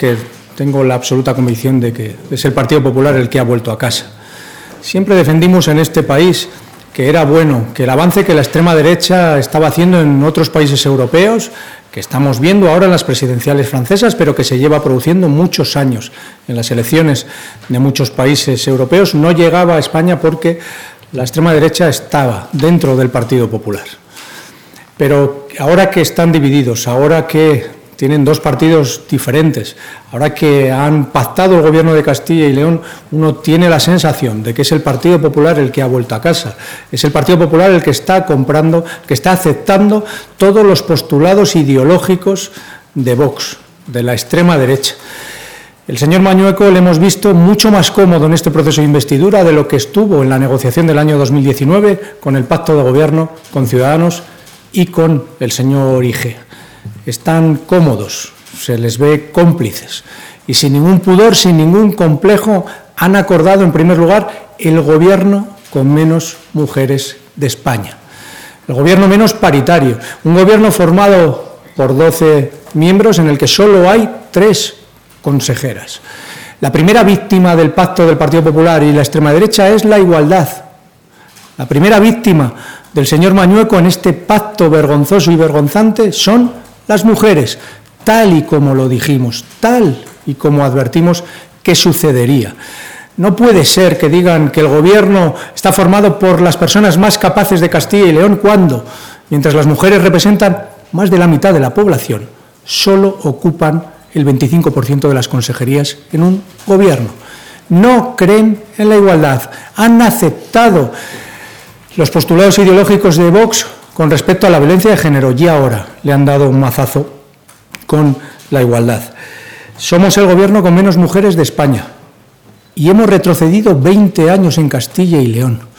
que tengo la absoluta convicción de que es el Partido Popular el que ha vuelto a casa. Siempre defendimos en este país que era bueno, que el avance que la extrema derecha estaba haciendo en otros países europeos, que estamos viendo ahora en las presidenciales francesas, pero que se lleva produciendo muchos años en las elecciones de muchos países europeos, no llegaba a España porque la extrema derecha estaba dentro del Partido Popular. Pero ahora que están divididos, ahora que tienen dos partidos diferentes, ahora que han pactado el Gobierno de Castilla y León, uno tiene la sensación de que es el Partido Popular el que ha vuelto a casa, es el Partido Popular el que está comprando, que está aceptando todos los postulados ideológicos de Vox, de la extrema derecha. El señor Mañueco le hemos visto mucho más cómodo en este proceso de investidura de lo que estuvo en la negociación del año 2019 con el pacto de gobierno, con Ciudadanos y con el señor Ige. Están cómodos, se les ve cómplices y sin ningún pudor, sin ningún complejo, han acordado en primer lugar el gobierno con menos mujeres de España, el gobierno menos paritario, un gobierno formado por 12 miembros en el que solo hay 3 consejeras. La primera víctima del pacto del Partido Popular y la extrema derecha es la igualdad. La primera víctima del señor Mañueco en este pacto vergonzoso y vergonzante son las mujeres, tal y como lo dijimos, tal y como advertimos que sucedería. No puede ser que digan que el Gobierno está formado por las personas más capaces de Castilla y León cuando, mientras las mujeres representan más de la mitad de la población, solo ocupan el 25% de las consejerías en un Gobierno. No creen en la igualdad, han aceptado los postulados ideológicos de Vox con respecto a la violencia de género y ahora le han dado un mazazo con la igualdad. Somos el gobierno con menos mujeres de España y hemos retrocedido 20 años en Castilla y León.